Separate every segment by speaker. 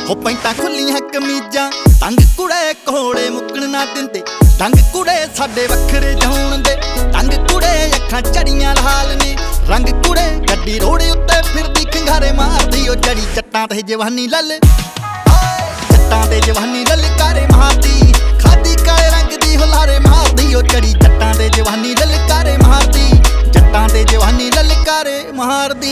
Speaker 1: हो पैंटां खुल्लियां कमीजां तंग कुड़े कोले मुक्कण ना दिंदे तंग कुड़े साडे वखरे जाउण दे तंग कुड़े अखां चड़ियां लाल ने रंग कुड़े गड्डी रोड़े उत्ते फिरदी खंघारे मारदी ओ चढ़ी जट्टां ते जवानी लल जट्टां ते जवानी ललकारे मारदी खादी काले रंग दी हुलारे मारदी ओ चढ़ी जट्टां ते जवानी ललकारे मारदी जट्टां ते जवानी ललकारे मारदी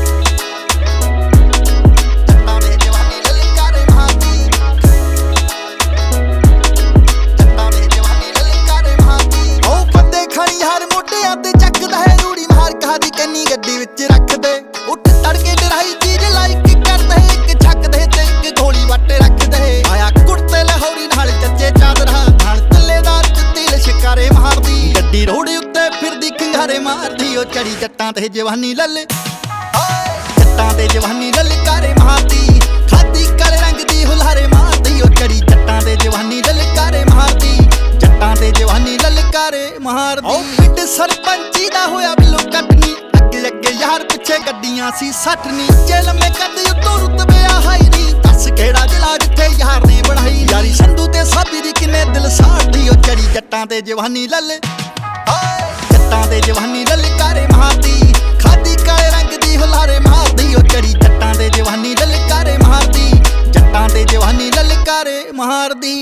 Speaker 1: कन्नी गड्डी विच रख दे उठ तड़के डराई चीज लाइक कर दे एक छक दे ते एक गोली वट रख दे आया कुर्ते लाहौरी नाल जच्चे चादरा नाल तल्लेदार दिल शिकारे मारदी गड्डी रोड़े उत्ते फिरदी खंघारे मारदी ओ चढ़ी जट्टां ते जवानी लल जट्टां ते जवानी ललकारे मारदी खादी काले रंग दी हुलारे मारदी ओ चढ़ी जट्टां ते जवानी ललकारे मारदी जट्टां ते जवानी ललकारे मारदी ओ पिंड सरपंची दा होया बिलो कटनी अगे यार पिछे गड्डियां सी 60 नी चे लम्मे कद उत्तों रुतबे हाई नी दस केड़ा जिला जिथे यार ने बढ़ाई यारी संधू ते साबी दी किने दिल साड़दी ओ चढ़ी जट्टां ते जवानी लल जट्टां ते जवानी ललकारे मारदी खादी काले रंग दी हुलारे मारदी ओ चढ़ी जट्टां ते जवानी ललकारे मारदी जट्टां ते जवानी ललकारे मारदी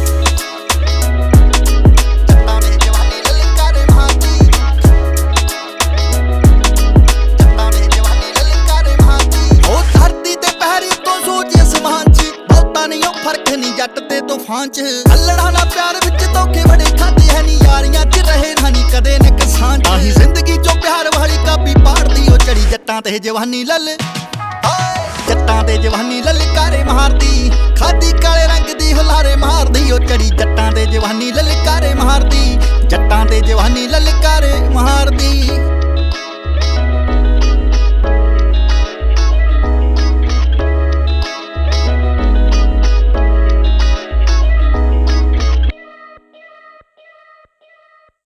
Speaker 1: फर्क नहीं जट ते तूफान च अल्लड़ा ना प्यार विच धोखे बड़े खादे है नी यारियां च रहे नहीं कदे नुकसान च जिंदगी चो प्यार वाली काबी पाड़दी ओ चढ़ी जट्टां ते जवानी लल जट्टां ते जवानी ललकारे मारदी खादी काले रंग दी हुलारे मारदी ओ चढ़ी जट्टां ते जवानी ललकारे मारदी जट्टां ते जवानी ललकारे मारदी।